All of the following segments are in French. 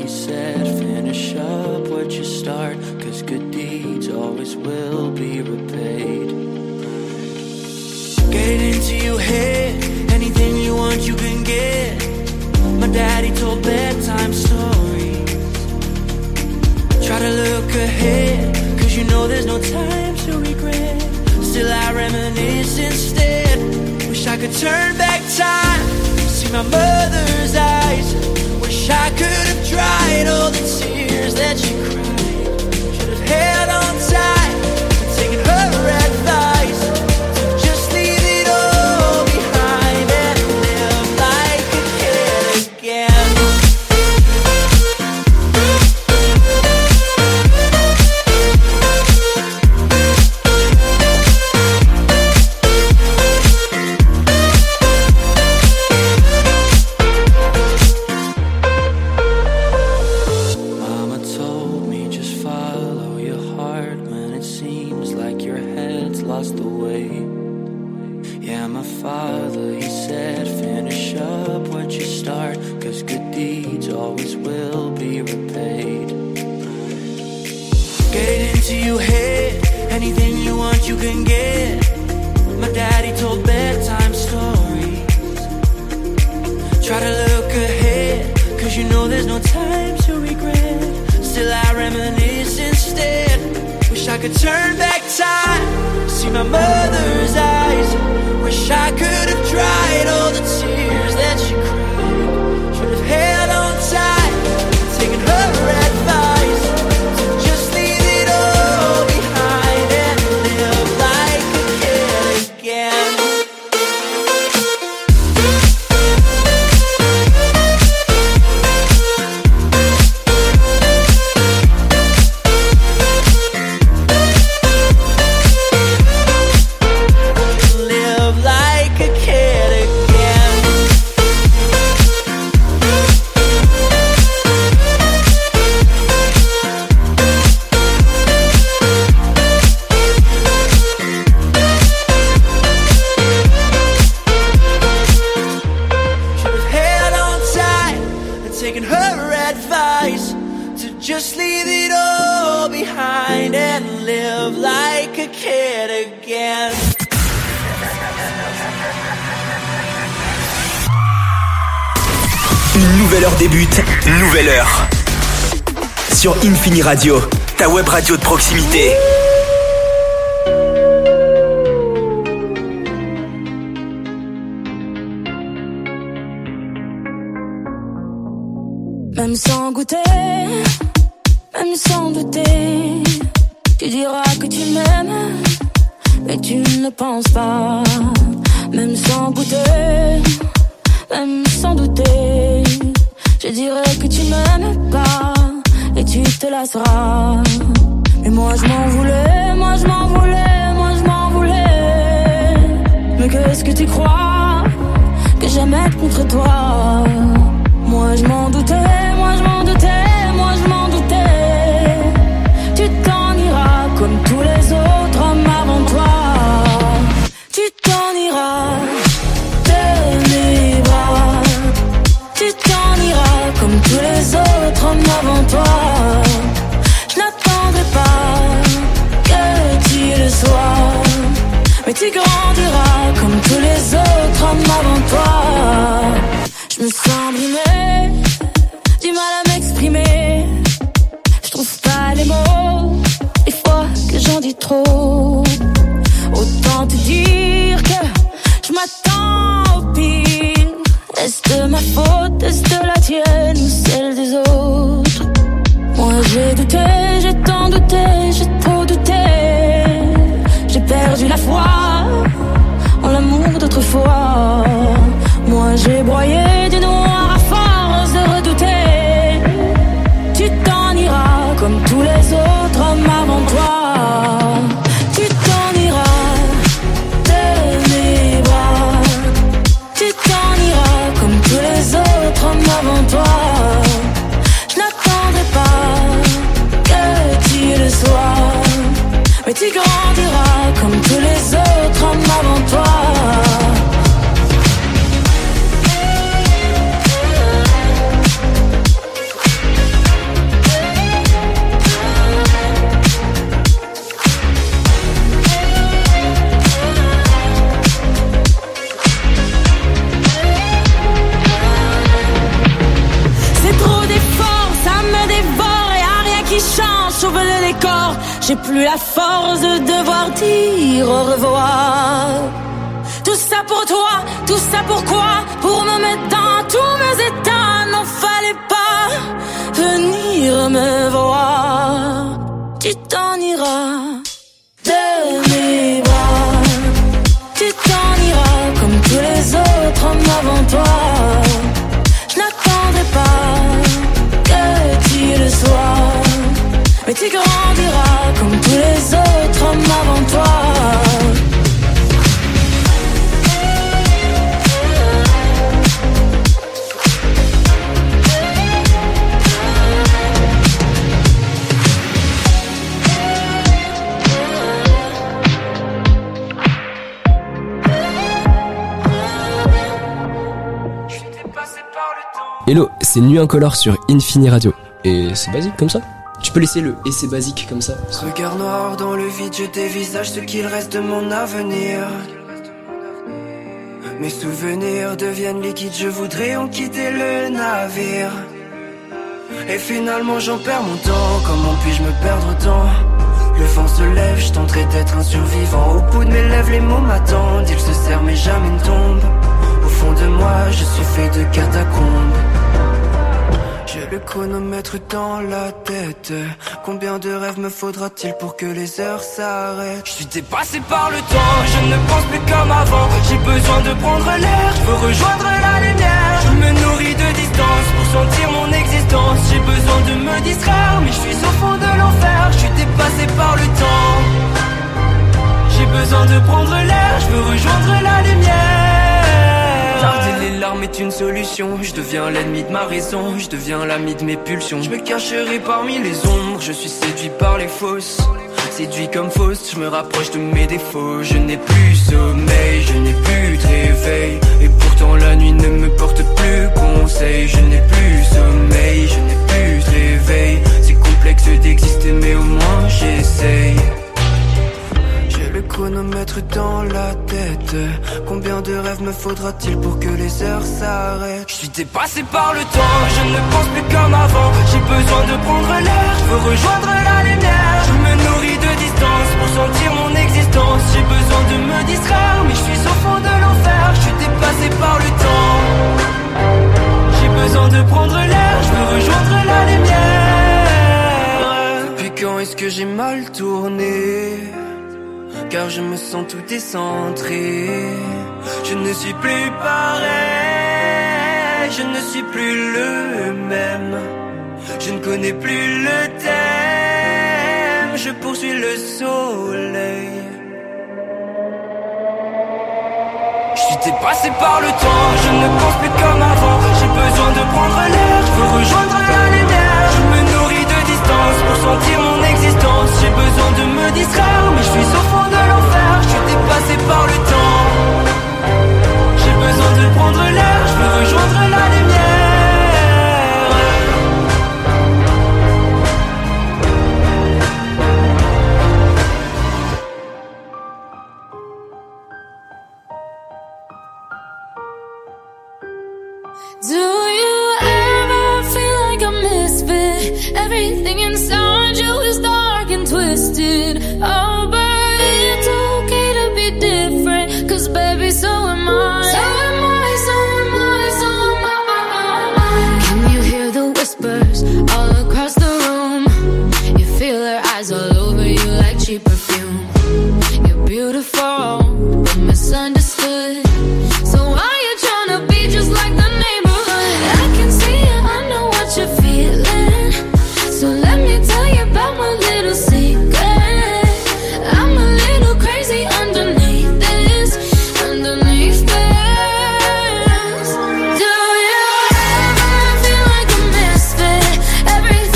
he said, finish up what you start, 'cause good deeds always will be repaid. Get it into your head, anything you want you can get. My daddy told bedtime stories. Try to look ahead, 'cause you know there's no time to regret. Still I reminisce instead. Wish I could turn back time, see my mother's eyes. Wish I could have dried all the tears that she cried. Should have held on tight and taken her advice. Just leave it all behind and live like a kid again. Une nouvelle heure débute, nouvelle heure. Sur Infini Radio, ta web radio de proximité. Même sans goûter, même sans douter, tu diras que tu m'aimes, mais tu ne le penses pas. Même sans goûter, même sans douter, je dirais que tu m'aimes pas et tu te lasseras. Mais moi je m'en voulais, moi je m'en voulais, moi je m'en voulais. Mais qu'est-ce que tu crois que j'aimais contre toi? Moi je m'en doutais, moi je m'en doutais, moi je m'en doutais. Tu t'en iras comme tous les autres hommes avant toi. Tu t'en iras de mes bras. Tu t'en iras comme tous les autres hommes avant toi. Je n'attendrai pas que tu le sois, mais tu grandiras comme tous les autres hommes avant toi. Je me sens brimée, du mal à m'exprimer. Je trouve pas les mots, des fois que j'en dis trop. Autant te dire que je m'attends au pire. Est-ce de ma faute, est-ce de la tienne ou celle des autres? Moi j'ai douté, j'ai tant douté, j'ai trop douté. J'ai perdu la foi en l'amour d'autrefois. Moi j'ai broyé du noir à force de redouter. Tu t'en iras comme tous les autres hommes avant toi. Tu t'en iras de mes bras. Tu t'en iras comme tous les autres hommes avant toi. qui change, sauve les décors. J'ai plus la force de devoir dire au revoir. Tout ça pour toi, tout ça pourquoi? Pour me mettre dans tous mes états. Non, fallait pas venir me voir. Tu t'en iras de mes bras. Tu t'en iras comme tous les autres hommes avant toi. Je n'attendrai pas que tu le sois, mais tu grandiras comme tous les autres hommes avant toi. Hello, c'est Nuit Incolore sur Infini Radio. Et c'est basique comme ça. Tu peux laisser le « et c'est basique » comme ça. Regard noir dans le vide, je dévisage ce qu'il reste de mon avenir. Mes souvenirs deviennent liquides, je voudrais en quitter le navire. Et finalement j'en perds mon temps, comment puis-je me perdre autant? Le vent se lève, je tenterai d'être un survivant. Au bout de mes lèvres, les mots m'attendent. Ils se serrent mais jamais ne tombent. Au fond de moi, je suis fait de catacombes. J'ai le chronomètre dans la tête. Combien de rêves me faudra-t-il pour que les heures s'arrêtent? Je suis dépassé par le temps, je ne pense plus comme avant. J'ai besoin de prendre l'air, je veux rejoindre la lumière. Je me nourris de distance pour sentir mon existence. J'ai besoin de me distraire, mais je suis au fond de l'enfer. Je suis dépassé par le temps. J'ai besoin de prendre l'air, je veux rejoindre la lumière. Garder les larmes est une solution. Je deviens l'ennemi de ma raison, je deviens l'ami de mes pulsions. Je me cacherai parmi les ombres, je suis séduit par les fausses. Séduit comme fausse, je me rapproche de mes défauts. Je n'ai plus sommeil, je n'ai plus de réveil. Et pourtant la nuit ne me porte plus conseil. Je n'ai plus sommeil, je n'ai plus de réveil. C'est complexe d'exister mais au moins j'essaye. J'ai le chronomètre dans la tête. Combien de rêves me faudra-t-il pour que les heures s'arrêtent? Je suis dépassé par le temps, je ne pense plus comme avant. J'ai besoin de prendre l'air, je veux rejoindre la lumière. Je me nourris de distance pour sentir mon existence. J'ai besoin de me distraire, mais je suis au fond de l'enfer. Je suis dépassé par le temps. J'ai besoin de prendre l'air, je veux rejoindre la lumière. Depuis quand est-ce que j'ai mal tourné? Car je me sens tout décentré. Je ne suis plus pareil, je ne suis plus le même. Je ne connais plus le thème, je poursuis le soleil. Je suis dépassé par le temps, je ne pense plus comme avant. J'ai besoin de prendre l'air, je veux rejoindre la lumière. Je me nourris de distance pour sentir mon existence. J'ai besoin de me distraire, mais je suis au fond de l'enfer. Je suis dépassé par le temps. J'ai besoin de prendre l'air, je veux rejoindre la lumière. Do you ever feel like a misfit? Everything inside you is dark and twisted. Oh, but it's okay to be different, 'cause baby, so am I. So am I, so am I, so am I. Can you hear the whispers all across the room? You feel her eyes all over you like cheap perfume. You're beautiful, but misunderstood. So why you tryna be just like the neighborhood? I can see it, I know what you're feeling. So let me tell you about my little secret. I'm a little crazy underneath this, underneath this. Do you ever feel like a misfit? Everything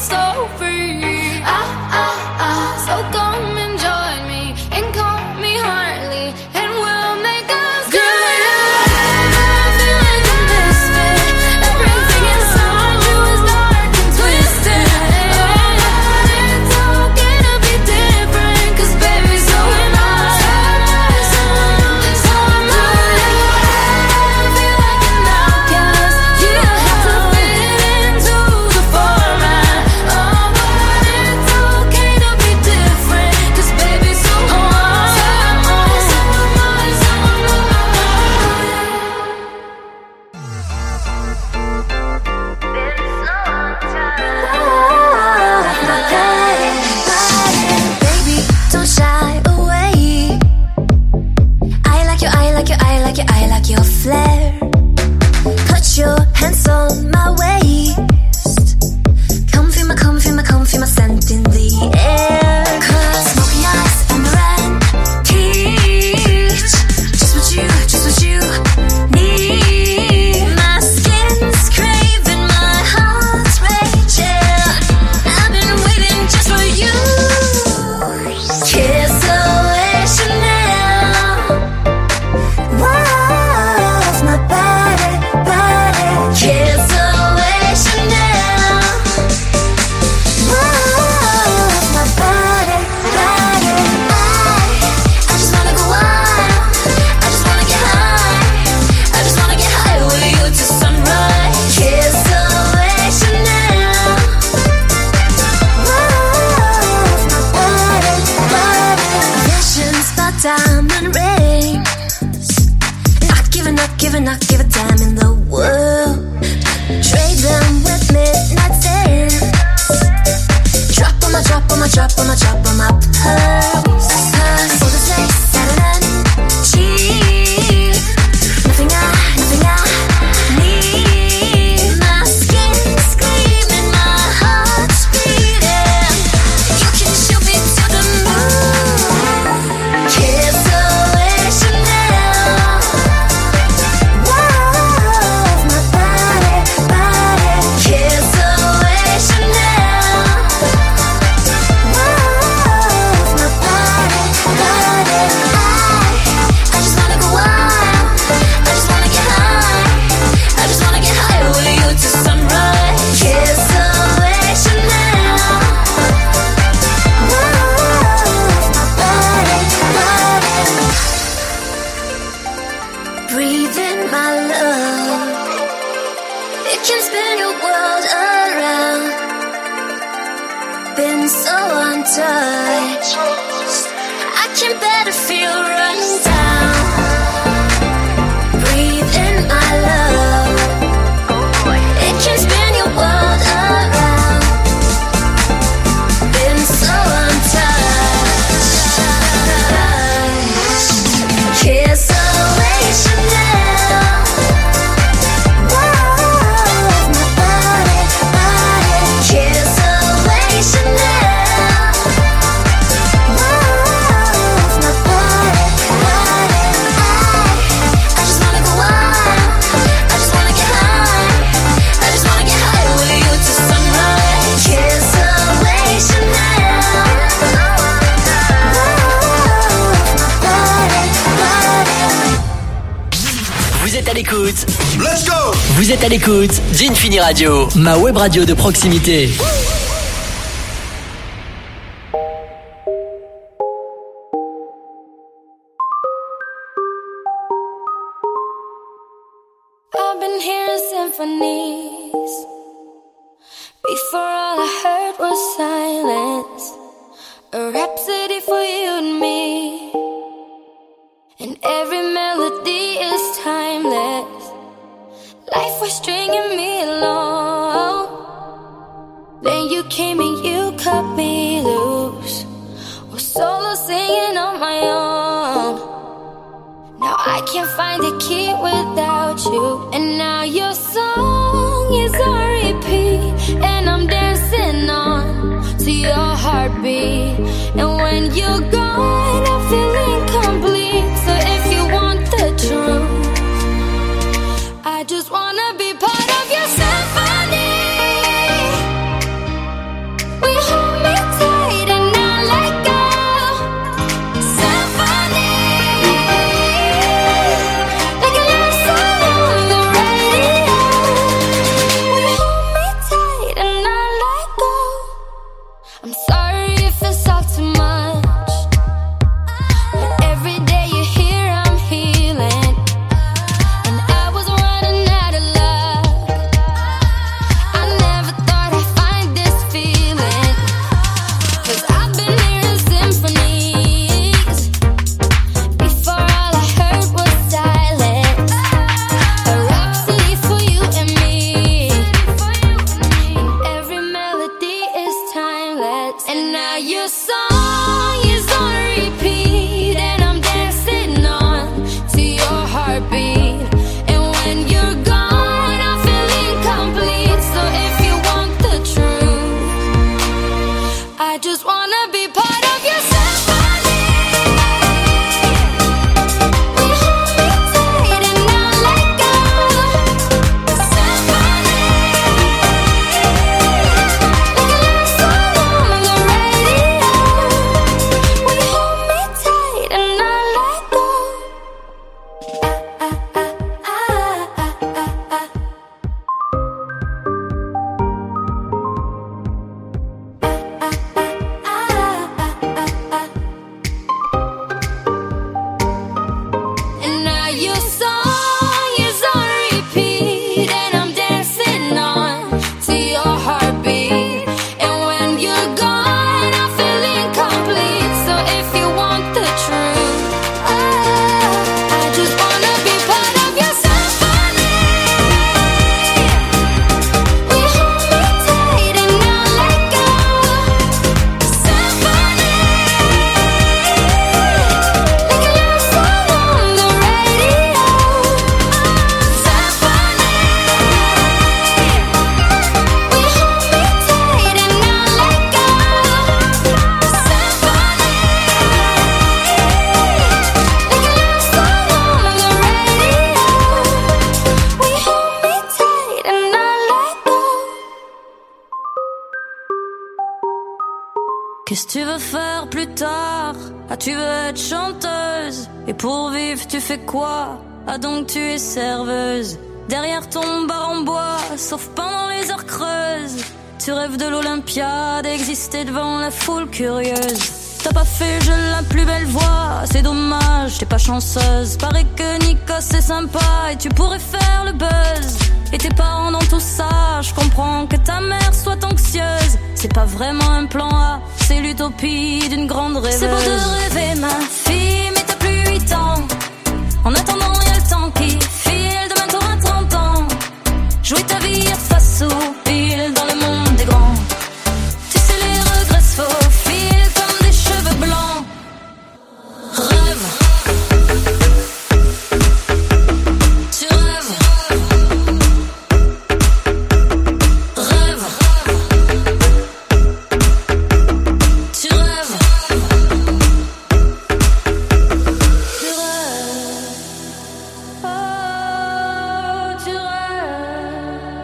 so free. So come and join me and call me Harley, and we'll make us good. I feel like a misfit. Everything inside you is dark and twisted. It's okay to be different, 'cause baby, so am I. So am I. I feel like an outcast. You don't have to fit into the format. Oh, but it's okay to be different, 'cause baby, so am I. So am I. So am I. So am Baby, don't shy away. I like your flair. Put your hands on my waist. Come feel my scent in the air. 'Cause smoky eyes and red peach, just what you need. My skin's craving, my heart's raging. I've been waiting just for you. Kiss away Chanel. Wow, my body. Kiss away Chanel. Wow, my body. I just wanna go wild. I just wanna get high. I just wanna get high with you to sunrise. Kiss away Chanel. Wow, my body. Visions about diamond rings. Not give a damn in the world. Trade them with midnight stands. Drop on my pearls. 'Cause all this lace, satin and cheap. Nothing I need. My skin's screaming, my heart's beating. You can shoot me to the moon. Kiss away Chanel. Wow, my body. Kiss away Chanel. Wow, my body. I just wanna go wild. I just wanna get high. I just wanna get high with you to sunrise. Kiss away Chanel. Wow, my body. Breathe in my love. It can spin your world around. Been so untouched. I can better feel run down. Breathe in my love. It can spin your world around. Been so untouched. Kiss away Chanel. Wow, my body. Kiss away Chanel. Wow, my body. I just wanna go wild. I just wanna get high. I just wanna get high with you to sunrise. Kiss away Chanel. Vous êtes à l'écoute. Let's go. Vous êtes à l'écoute d'Infini Radio, ma web radio de proximité. I've been hearing symphonies. Before all I heard was silence. A rhapsody for you and me. And every melody is timeless. Life was stringing me along. Then you came and you cut me loose. Was solo singing on my own. Now I can't find a key without you. And now your song is on repeat. And I'm dancing on to your heartbeat. And when you're gone, I feel incomplete. So if you want the truth, I just wanna be part of your symphony. your song is on repeat, and I'm dancing on to your heartbeat. And when you're gone, I feel incomplete. So if you want the truth, I just wanna be part of your symphony. We hold me tight and not let go. Symphony, like a love song on the radio. We hold me tight and not let go. And now your song is on repeat, and I'm dancing on to your heartbeat. And when you're gone, I feel incomplete. So if you want the truth, I just wanna be part of your symphony. We hold me tight and not let go. Symphony, like a love song on the radio. Symphony, we hold me tight and not let go. Symphony, like a love song on the radio. We hold me tight and not let go. Qu'est-ce que tu veux faire plus tard? Ah, tu veux être chanteuse? Et pour vivre, tu fais quoi? Ah, donc tu es serveuse. Derrière ton bar en bois, sauf pendant les heures creuses. Tu rêves de l'Olympia, d'exister devant la foule curieuse. T'as pas fait je la plus belle voix, c'est dommage, t'es pas chanceuse. Paraît que Nico c'est sympa et tu pourrais faire le buzz. Et tes parents dans tout ça, je comprends que ta mère soit anxieuse. C'est pas vraiment un plan A, c'est l'utopie d'une grande rêveuse. C'est beau de rêver ma fille, mais t'as plus 8 ans. En attendant y'a le temps qui file, demain t'auras 30 ans. Jouer ta vie à face au pile dans le monde des grands. Tu sais les regrets se faufilent comme des cheveux blancs. Rêve, tu rêves. Rêve, tu rêves. Tu rêves. Oh, tu rêves.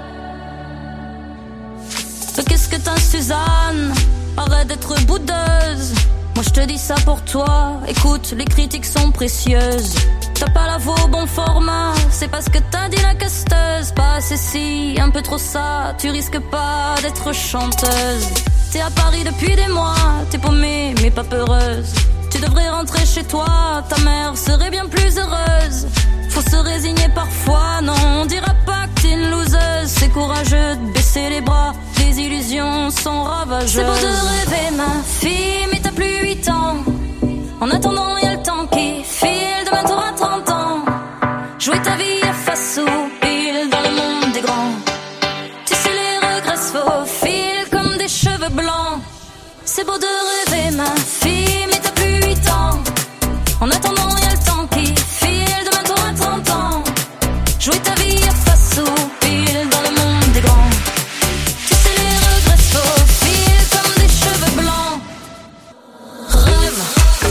Mais qu'est-ce que t'as, Suzanne? Arrête d'être boudeuse. Moi je te dis ça pour toi. Écoute, les critiques sont précieuses. T'as pas la voix au bon format, c'est parce que t'as dit la casteuse. Pas assez si, un peu trop ça. Tu risques pas d'être chanteuse. T'es à Paris depuis des mois, t'es paumée mais pas peureuse. Tu devrais rentrer chez toi, ta mère serait bien plus heureuse. Faut se résigner parfois, non, on dira pas que t'es une loseuse. C'est courageux de baisser les bras, les illusions sont ravageuses. C'est beau de rêver ma fille, mais t'as plus 8 ans. En attendant y'a le temps qui file, demain t'auras 30 ans. Jouer ta vie à face au pile dans le monde des grands. Tu sais les regrets se faufilent comme des cheveux blancs. C'est beau de rêver ma fille, mais t'as plus 8 ans. En attendant y'a le temps qui file, demain t'auras 30 ans. Jouer ta vie à face au pile dans le monde des grands. Tu sais les regrets se faufilent comme des cheveux blancs. Rêve,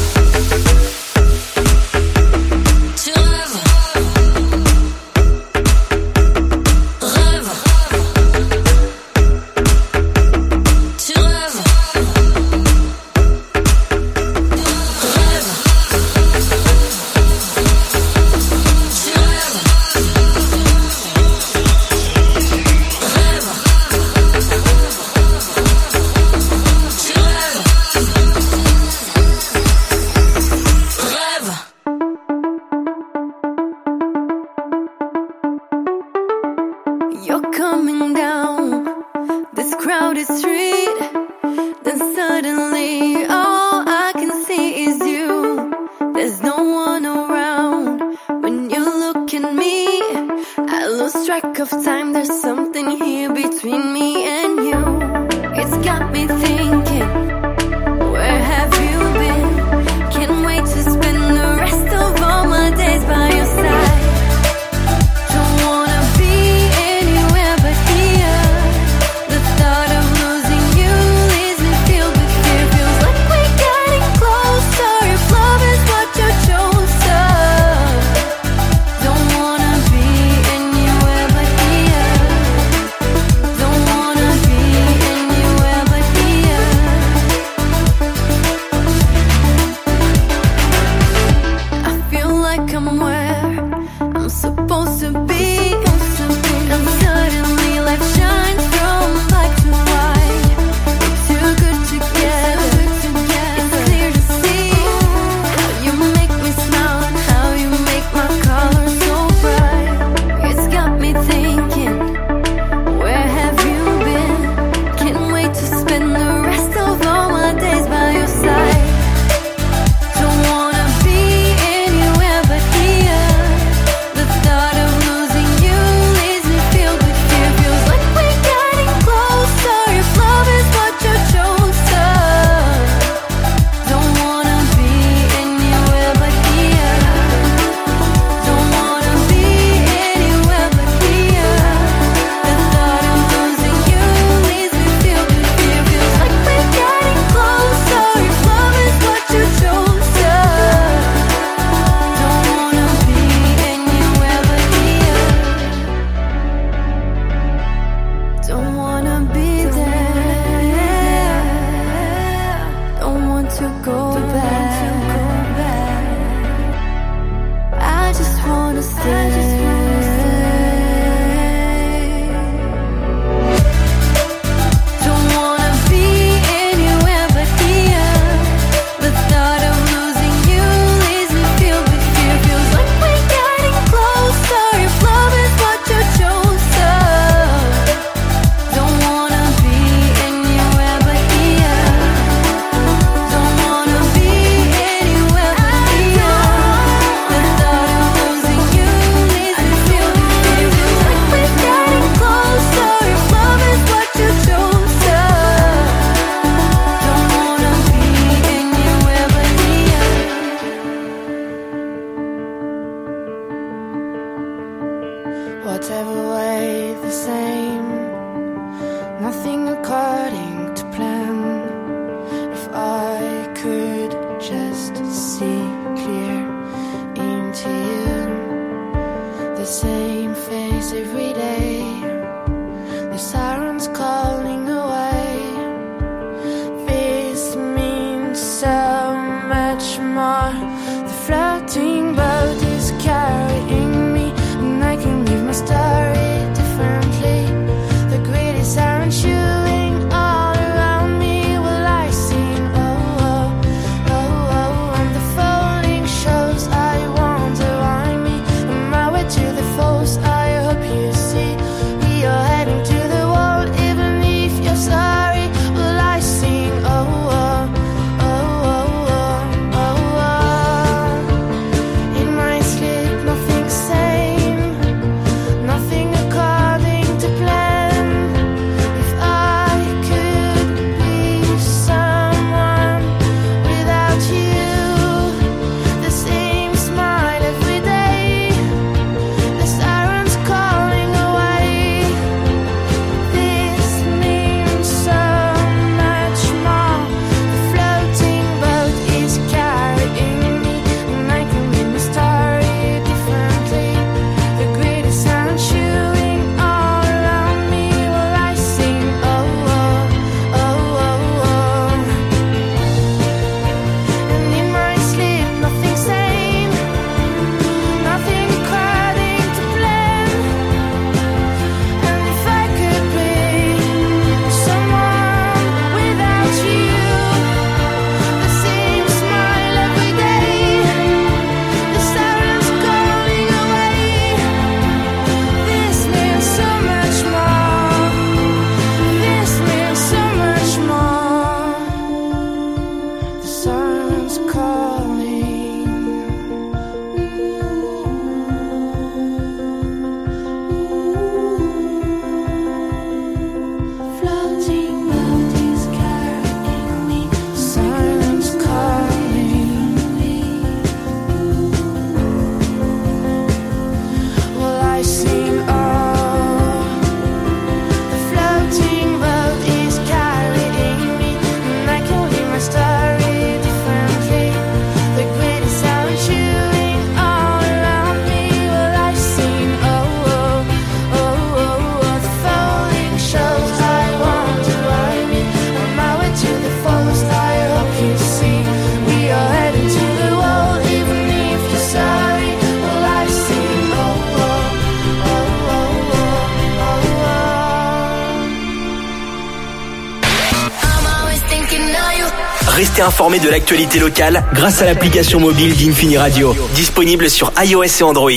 tu rêves. Rêve, tu rêves. Rêve, tu rêves. Rêve, tu rêves. Rêve. You're coming down this crowded street, then suddenly all I can see is you. There's no one around when you look at me. I lose track of time, there's something here between me and you. It's got me thinking, where nothing according to plan. If I could just see clear into you, the same face every day, the sirens calling away. This means so much more. The floating boat is carrying me, and I can leave my story differently. The greedy siren shooting all around me. Will I sing? Oh, oh, oh, oh. And the falling shows, I wonder why me. On my way to the falls, I hope you see. We are heading to the wall, even if you're sorry. Will I sing? Oh, oh, oh, oh, oh, oh, oh. In my sleep, nothing sane, nothing according to plan. If I could be someone without you, the same smile every day, the sirens calling away. This means so much more. The floating boat is carrying me, and I can read my story differently. The greedy sun shooting all around me. Will I sing? Oh, oh, oh, oh, oh. And in my sleep, nothing sane, nothing according to plan. And if I could be someone without you, the same smile every day, the sirens calling away. This means so much more. This means so much more. The sirens calling. Floating boat is carrying me. Sirens calling me. Will I sing? Oh, the floating boat is carrying me, and I can read my story differently. The greedy sound shooting all around me. Will I sing? Oh, oh, oh, oh, oh. The falling shows, I wonder why me. On my way to the falls, I hope you see. We are heading to the wall, even if you're sorry. Will I sing? Oh, oh, oh, oh, oh, oh. I'm always thinking of you. Restez informés de l'actualité locale grâce à l'application mobile d'Infini Radio, disponible sur iOS et Android.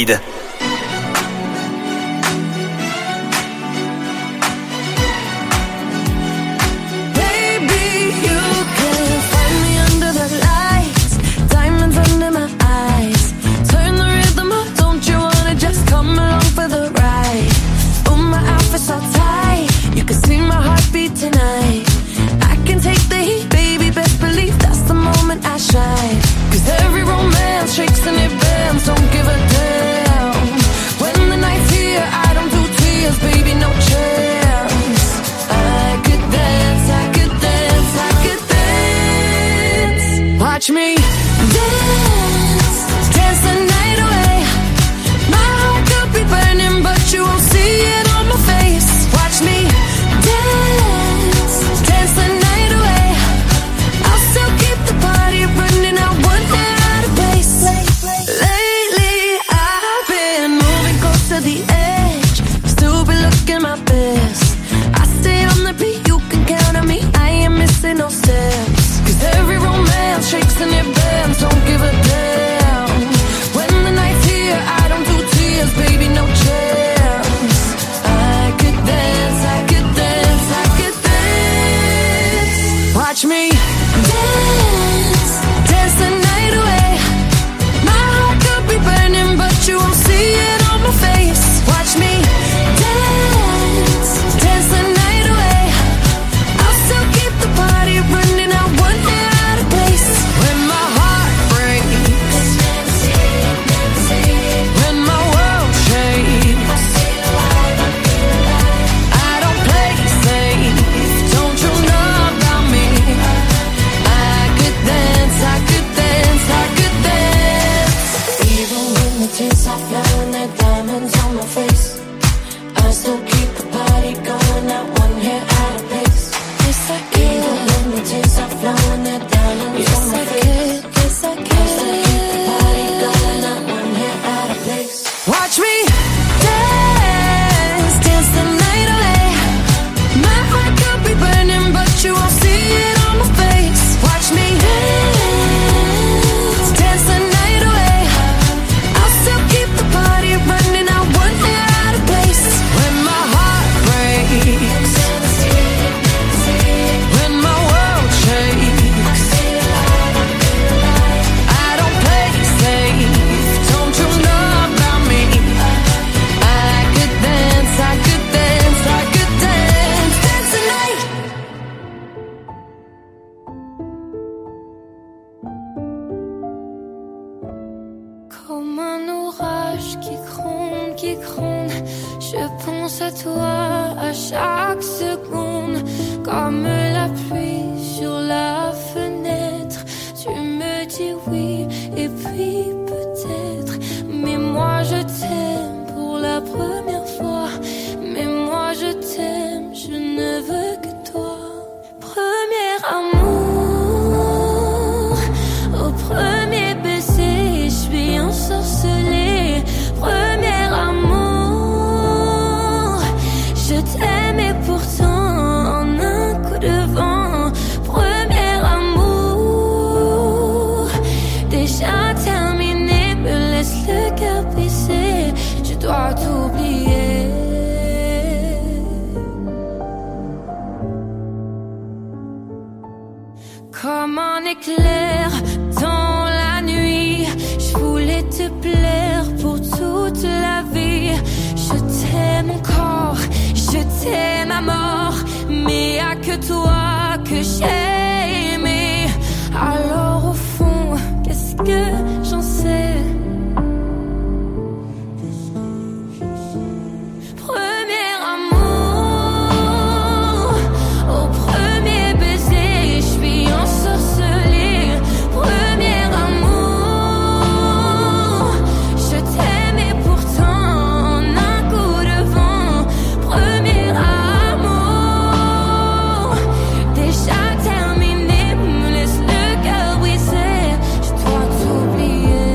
Baby, you can find me under the lights, diamonds under my eyes. Turn the rhythm up, don't you wanna just come along for the ride? Oh, my outfit's so tight, you can see my heartbeat tonight. I can take the heat, baby, best believe that's the moment I shine. 'Cause every romance shakes and it bends, don't give a damn. cloche qui gronde. Je pense à toi à chaque seconde, comme la pluie sur la fenêtre. Tu me dis oui et puis peut-être, mais moi je t'aime pour la première fois. Mais moi je t'aime, je ne veux que toi. Premier amour, au premier baiser, je suis ensorcelée. Premier amour, je t'aime et pourtant en un coup de vent. Premier amour, déjà terminé, me laisse le cœur brisé. Je dois t'oublier. Comme un éclair dans la nuit, je voulais te plaire pour toute la vie. Je t'aime encore, je t'aime à mort, mais y'a que toi que j'ai aimé. Alors au fond, qu'est-ce que j'en sais? Premier amour, au premier baiser, je suis ensorcelée. Premier amour, je t'aime et pourtant en un coup de vent. Premier amour, déjà terminé, me laisse le cœur brisé. Je dois t'oublier.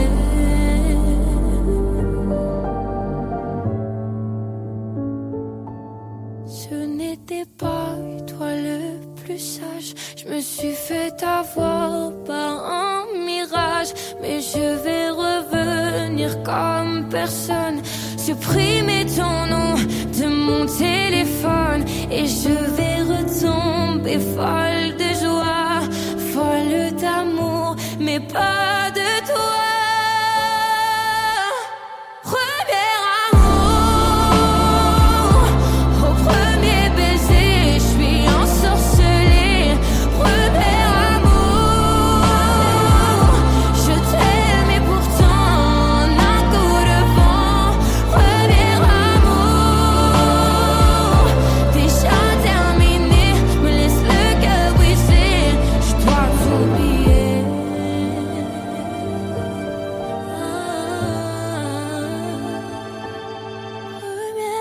Ce n'était pas toi le plus sage. Je me suis fait avoir par un mirage, mais je vais revenir comme personne. Supprimer ton nom de mon téléphone et je vais retomber folle de joie, folle d'amour, mais pas de toi. Premier amour, au premier baiser, je suis ensorcelée. Premier amour, je t'aime et pourtant en un coup de vent. Premier amour, déjà terminé, me laisse le cœur brisé. Je dois t'oublier. Premier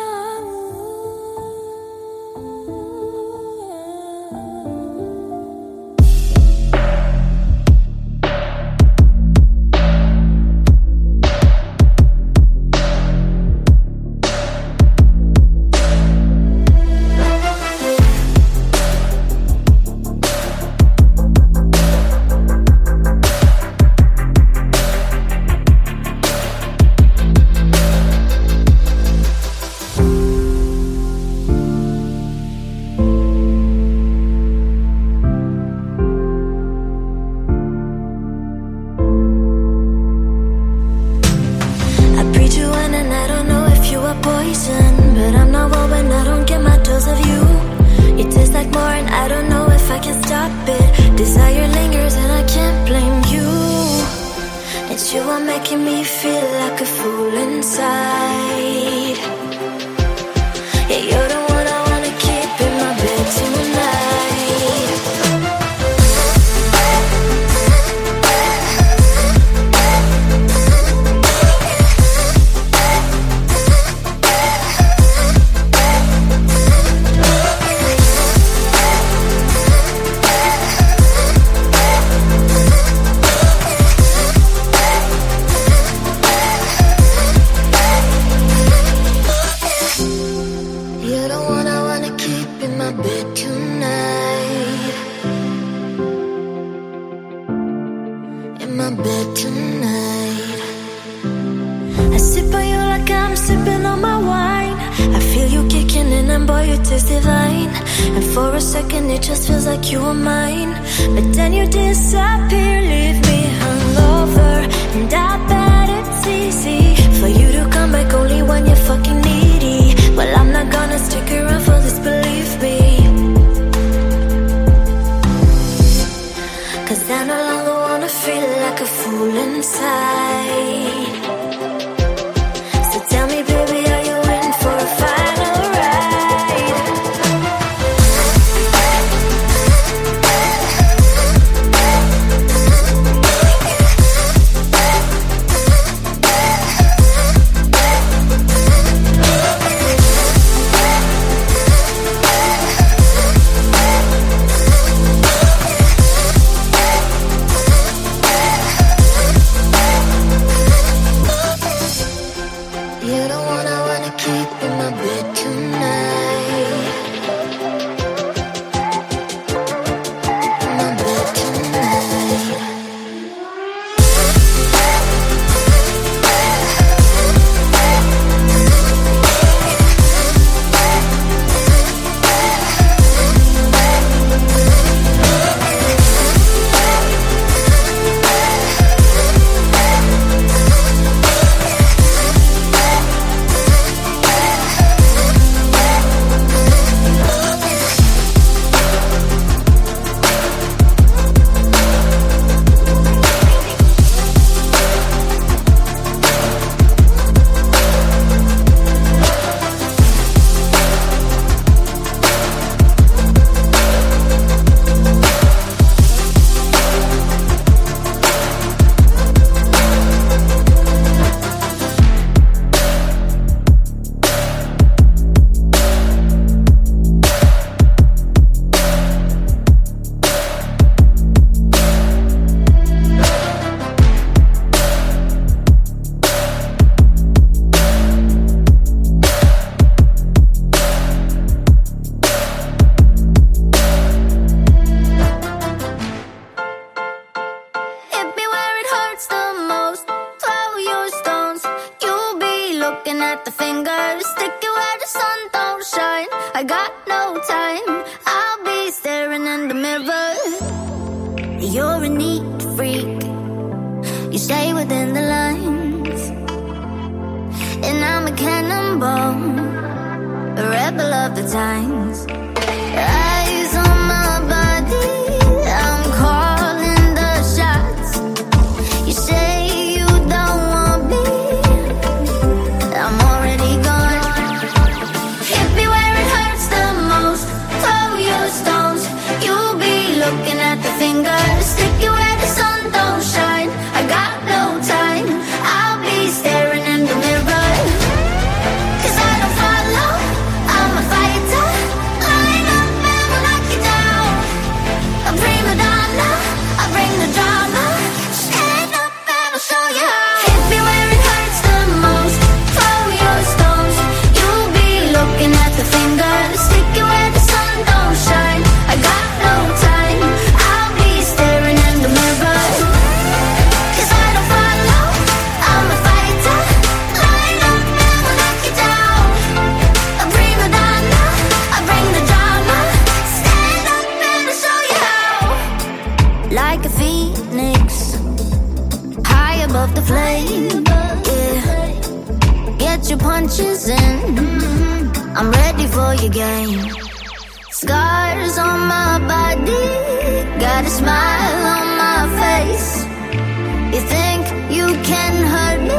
I breathe you in and I don't know if you are poison, but I'm not well when I don't get my dose of you. It tastes like more and I don't know if I can stop it. Desire lingers and I can't blame you. It's you are making me feel like a fool inside. Yeah, you're the one I wanna keep in my bed tonight. You're the one I wanna keep in my bed tonight. In my bed tonight. I sip on you like I'm sipping on my wine. I feel you kicking in and boy you taste divine. And for a second it just feels like you were mine. But then you disappear, leave me hungover. And I bet it's easy for you to come back only when you're fucking needy. Well, I'm not gonna stick around for this, believe me. 'Cause I no longer wanna feel like a fool inside. mirror. You're a neat freak. You stay within the lines. And I'm a cannonball, a rebel of the times. Eyes on my body, I'm calling the shots. You say you don't want me, I'm already gone. Hit me where it hurts the most, throw your stones. You'll be looking at the fingers, stick you where the sun don't shine. I got no time, I'll be staring in the mirror. 'Cause I don't follow, I'm a fighter. Line up and we'll knock you down. A prima donna, I bring the drama. Stand up and I'll show you how. Hit me where it hurts the most, throw your stones. You'll be looking at the fingers, stick you where the sun don't shine. I got no time, I'll be staring in the mirror. 'Cause I don't follow, I'm a fighter. Line up and we'll knock you down. A prima donna, I bring the drama. Stand up and I'll show you how. Like a phoenix, high above the flame. Yeah, get your punches in. I'm ready for your game. Scars on my body, got a smile on my face. You think you can hurt me?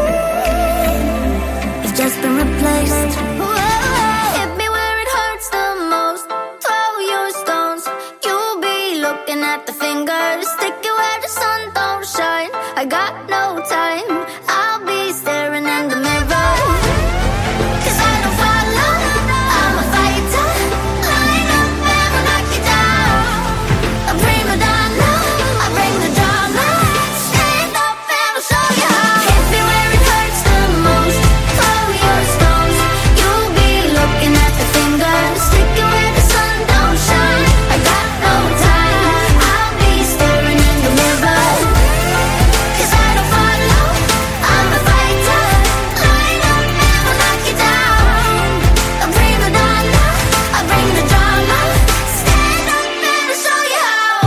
You've just been replaced. Whoa. Hit me where it hurts the most, throw your stones. You'll be looking at the fingers, stick you where the sun don't shine. I got no time, I'll be staring in the mirror. 'Cause I don't follow, I'm a fighter. Line up and we'll knock you down. A prima donna, I bring the drama. Stand up and I'll show you how. Hit me where it hurts the most, throw your stones. You'll be looking at the fingers, stick you where the sun don't shine. I got no time, I'll be staring in the mirror. 'Cause I don't follow, I'm a fighter. Line up and we'll knock you down. A prima donna, I bring the drama. Stand up and I'll show you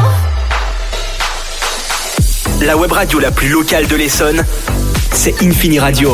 how. La web radio la plus locale de l'Essonne, c'est Infini Radio.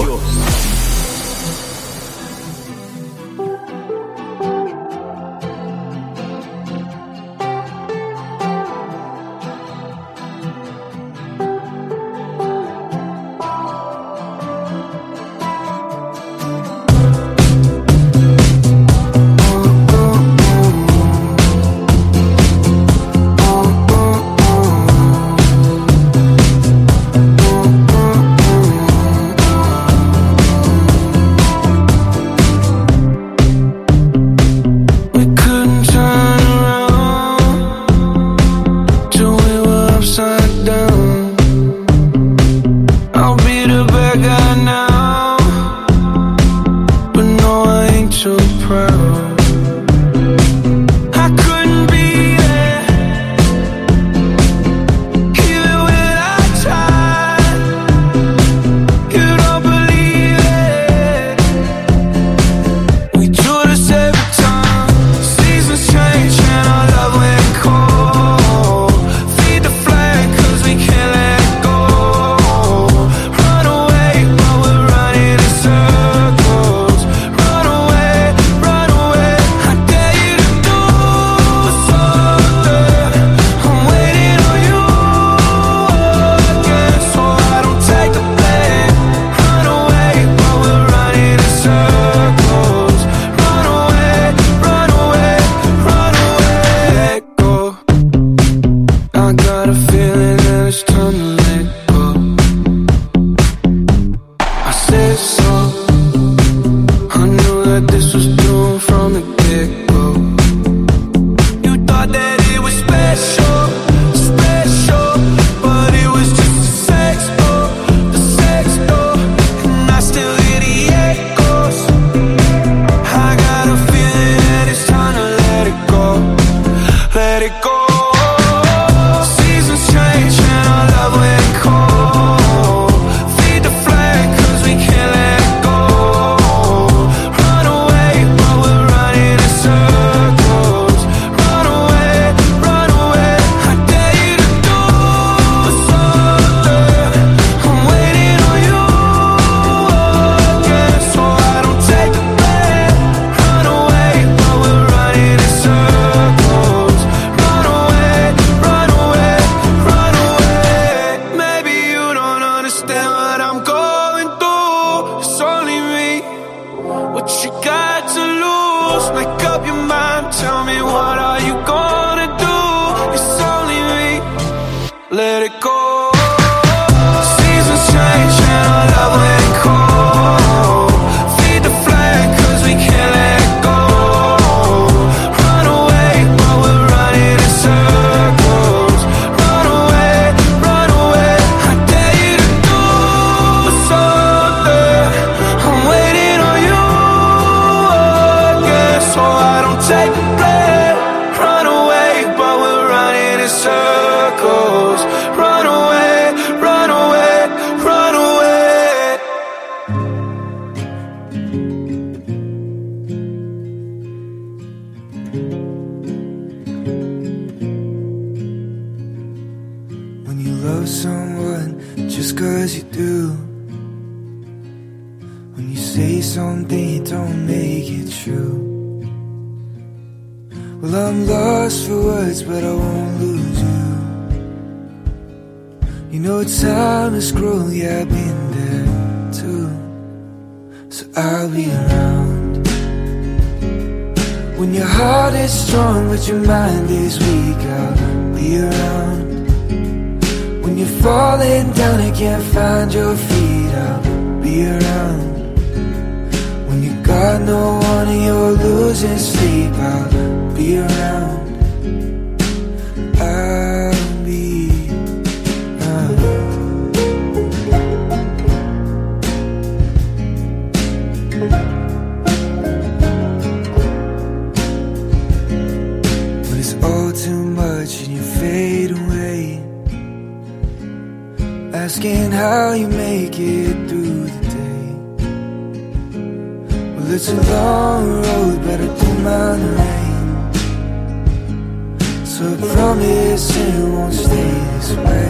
just cause you do. When you say something, you don't make it true. Well, I'm lost for words, but I won't lose you. You know time is cruel, yeah, I've been there too. So I'll be around. When your heart is strong, but your mind is weak, I'll be around. When you're falling down and can't find your feet, I'll be around. When you got no one and you're losing sleep, I'll be around. I'll be around. When it's all too much and you fade away, asking how you make it through the day. Well, it's a long road, but I don't mind the rain. So I promise it won't stay this way.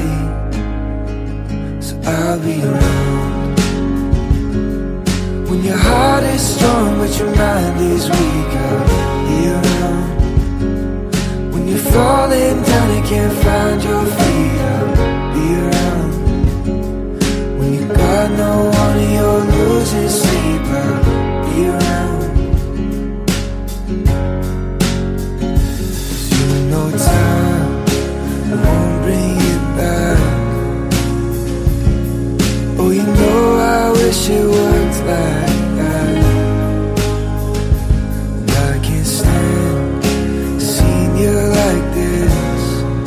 So I'll be around. When your heart is strong, but your mind is weak, I'll be around. When you're falling down and can't find your feet, I'll be around. Got no one and you're losing sleep, I'll be around. 'Cause you know time won't bring it back. Oh, you know I wish it worked like that. And I can't stand seeing you like this.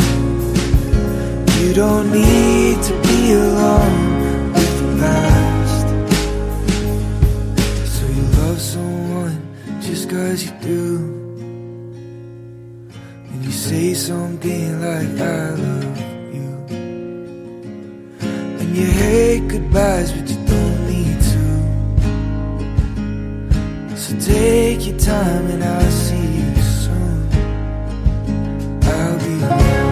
You don't need to be alone. So you love someone just cause you do. When you say something like I love you, and you hate goodbyes but you don't need to. So take your time and I'll see you soon. I'll be around.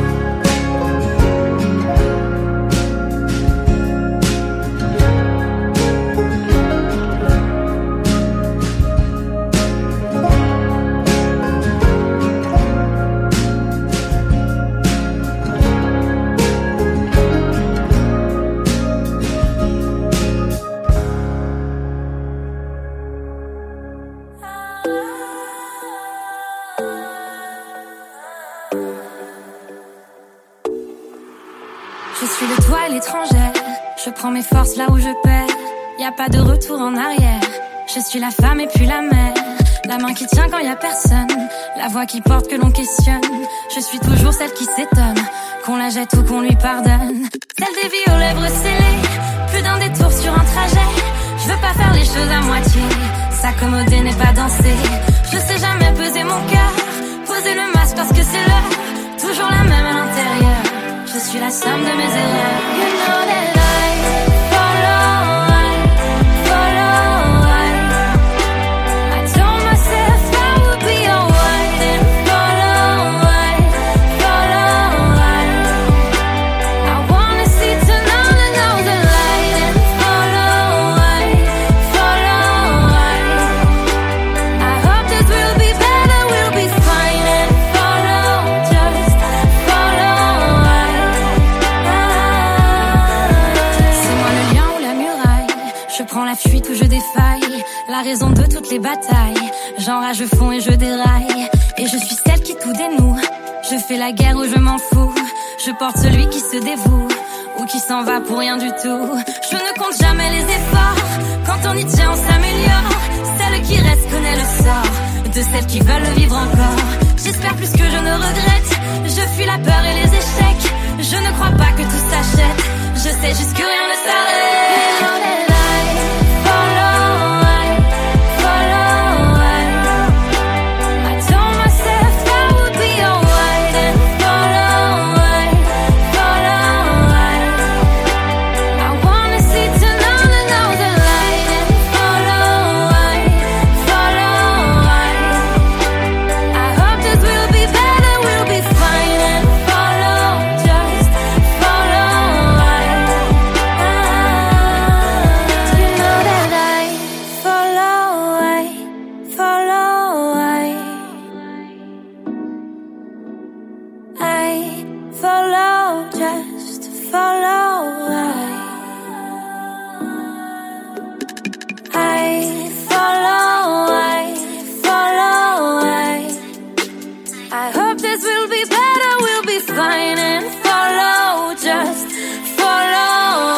Je prends mes forces là où je perds. Y a pas de retour en arrière. Je suis la femme et puis la mère. La main qui tient quand y a personne. La voix qui porte que l'on questionne. Je suis toujours celle qui s'étonne qu'on la jette ou qu'on lui pardonne. Celle des vies aux lèvres scellées. Plus d'un détour sur un trajet. Je veux pas faire les choses à moitié. S'accommoder n'est pas danser. Je sais jamais peser mon cœur. Poser le masque parce que c'est l'heure. Toujours la même à l'intérieur. Je suis la somme de mes erreurs. You know that I follow. I told myself I would be alright and follow. I wanna see tonight and know the light and follow. I hope that we'll be better, we'll be fine and follow, just follow. Je prends la fuite ou je défaille, la raison de toutes les batailles. J'enrage, je fonds et je déraille. Et je suis celle qui tout dénoue. Je fais la guerre ou je m'en fous. Je porte celui qui se dévoue ou qui s'en va pour rien du tout. Je ne compte jamais les efforts. Quand on y tient, on s'améliore. Celle qui reste connaît le sort de celles qui veulent le vivre encore. J'espère plus que je ne regrette. Je fuis la peur et les échecs. Je ne crois pas que tout s'achète. Je sais juste que rien ne s'arrête. follow, just follow. I follow. I hope this will be better, we'll be fine and follow, just follow.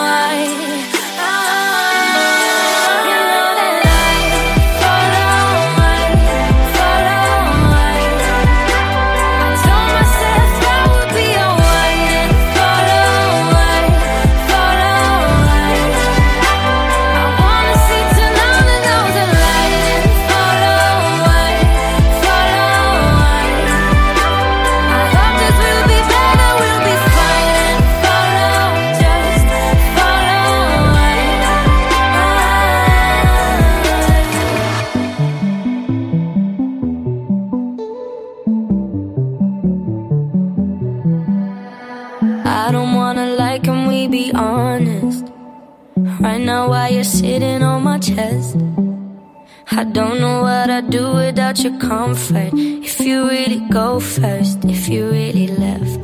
I don't wanna lie, can we be honest? Right now while you're sitting on my chest, I don't know what I'd do without your comfort. If you really go first, if you really left,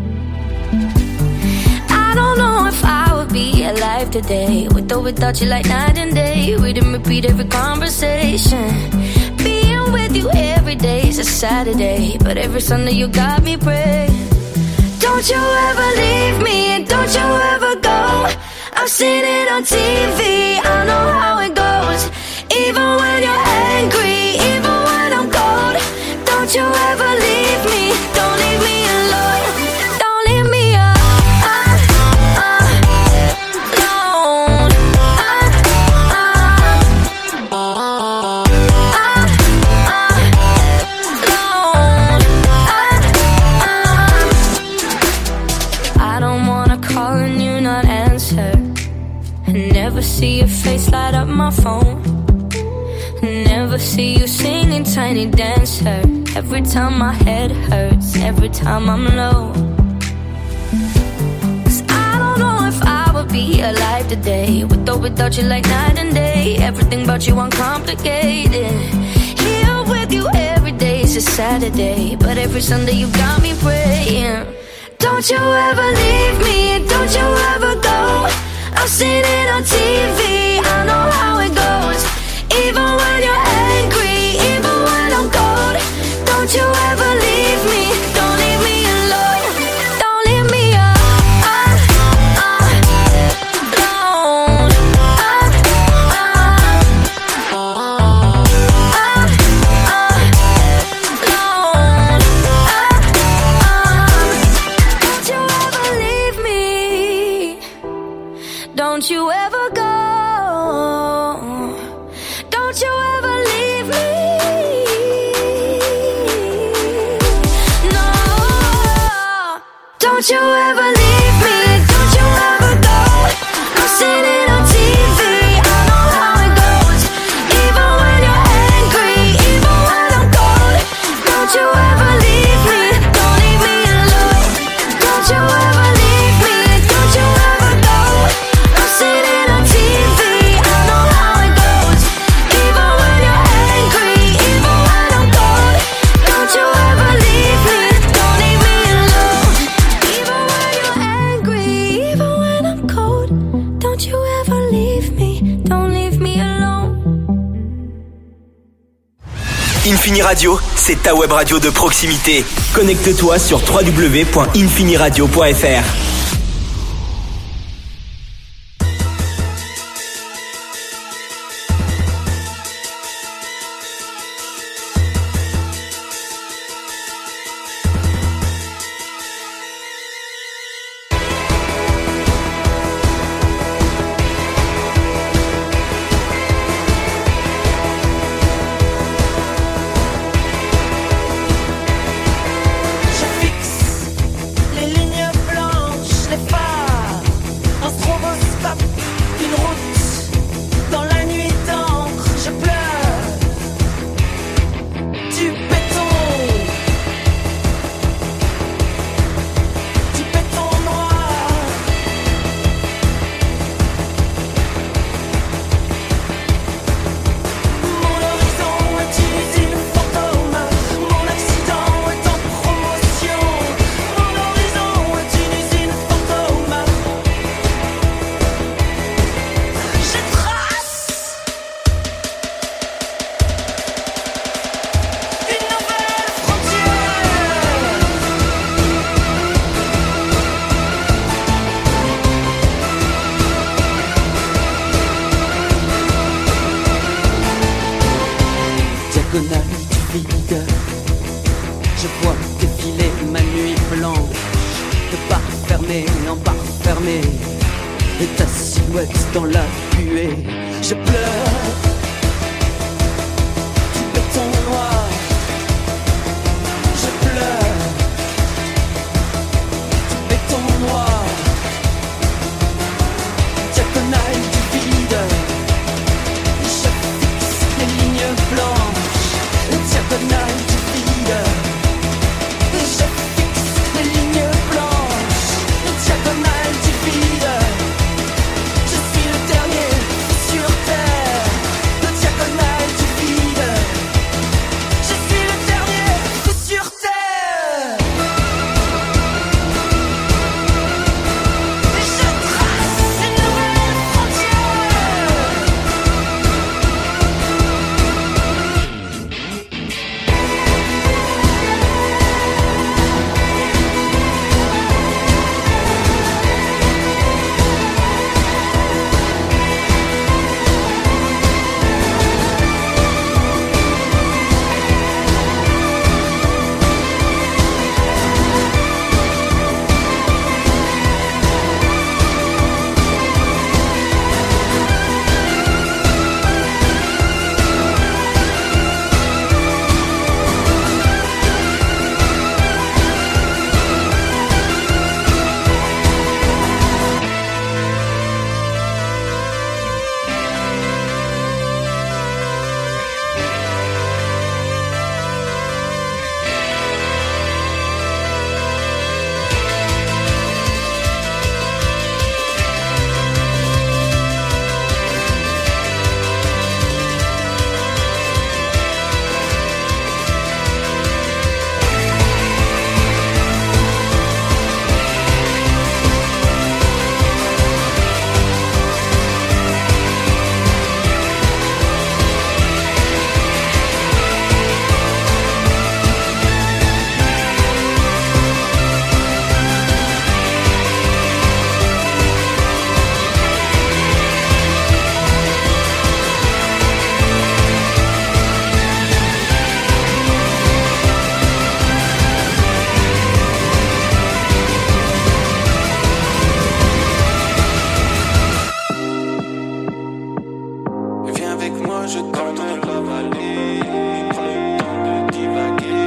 I don't know if I would be alive today, with or without you, like night and day. Read and repeat every conversation. Being with you every day is a Saturday, but every Sunday you got me praying. Don't you ever leave me, and don't you ever go. I've seen it on TV, I know how it goes. Even when you're angry, even when I'm cold, don't you ever leave me, don't leave me alone. Don't leave me alone. I don't wanna call and you not answer. Never see your face light up my phone. Never see you singing Tiny Dancer. Every time my head hurts, every time I'm low. 'Cause I don't know if I would be alive today, with or without you, like night and day. Everything about you uncomplicated. Here with you every day is a Saturday, but every Sunday you got me praying. Don't you ever leave me, don't you ever go. I've seen it on TV, I know how it goes. Even when you're angry, even when I'm cold, don't you ever leave me, don't leave me alone. Don't leave me alone. Don't you ever leave me, don't you ever go. Don't you ever leave me. No. Don't you ever leave me. Don't you ever go. I've seen it on TV, I know how it goes. Even when you're angry, even when I'm cold, don't you ever leave me, don't leave me alone. Don't you ever leave me, don't you ever go. I've seen it on TV, I know how it goes. Even when you're angry, even when I'm cold, don't you ever leave me, don't leave me alone. Even when you're angry, even when I'm cold, don't you ever leave me, don't leave me alone. Infini Radio, c'est ta web radio de proximité. Connecte-toi sur www.infiniradio.fr. Je fixe les lignes blanches blanche, de bar fermé en bar fermé, et ta silhouette dans la buée. Je pleure du béton noir, je pleure du béton noir, diagonale du vide, je fixe les lignes blanches, diagonale du vide, je fixe les lignes blanches, diagonale du vide. Je suis le dernier sur terre, le diagonale du vide. Je suis le dernier sur terre. Et je trace une nouvelle frontière. Viens avec moi, je t'emmène la vallée. Prends le temps de divaguer.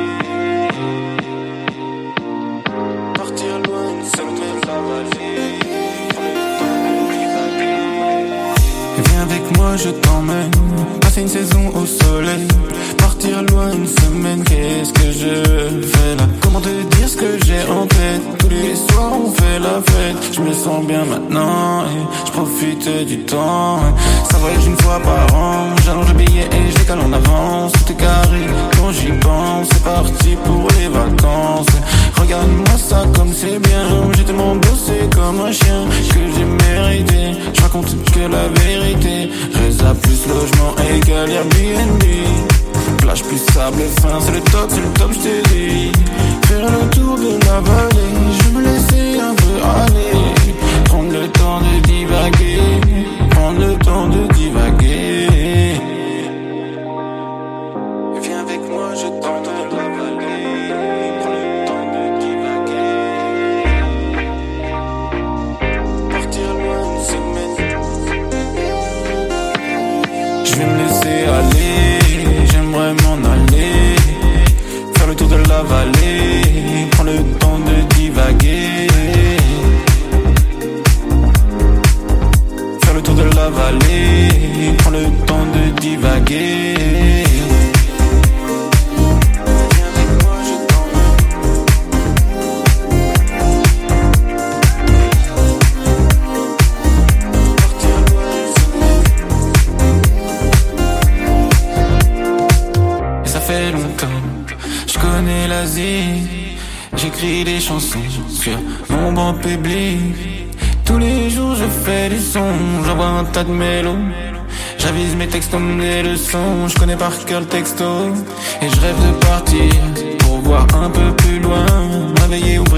Partir loin, une semaine la vallée. Prends le temps de divaguer. Viens avec moi, je t'emmène. Passer une saison au soleil. Partir loin, une semaine, qu'est-ce que je fais là? Comment te dire ce que j'ai en tête? Tous les soirs on fait la fête. Je me sens bien maintenant et je profite du temps. Ça voyage une fois par an. J'allonge le billet et je décale en avance. Tout est carré quand j'y pense. C'est parti pour les vacances. Regarde-moi ça comme c'est bien. J'ai tellement bossé comme un chien que j'ai mérité. Je raconte que la vérité. Reza plus logement égale Airbnb. Plage plus sable fin, c'est le top, je t'ai dit. Faire le tour de la vallée, je me laisser un peu aller. Prendre le temps de divaguer, prendre le temps de divaguer. Viens avec moi, je t'emmène la vallée. Prends le temps de divaguer. Partir loin une semaine. Je vais me laisser aller, j'aimerais m'en aller. Faire le tour de la vallée, prends le temps de divaguer. Faire le tour de la vallée, prends le temps de divaguer. Viens avec moi, je partir loin une semaine. Et ça fait longtemps, je connais l'Asie. J'écris des chansons sur mon banc public. Tous les jours je fais du son, j'envoie un tas de mélos. J'avise mes textes comme des leçons. Je connais par cœur le texto. Et je rêve de partir pour voir un peu plus loin. M'éveiller ou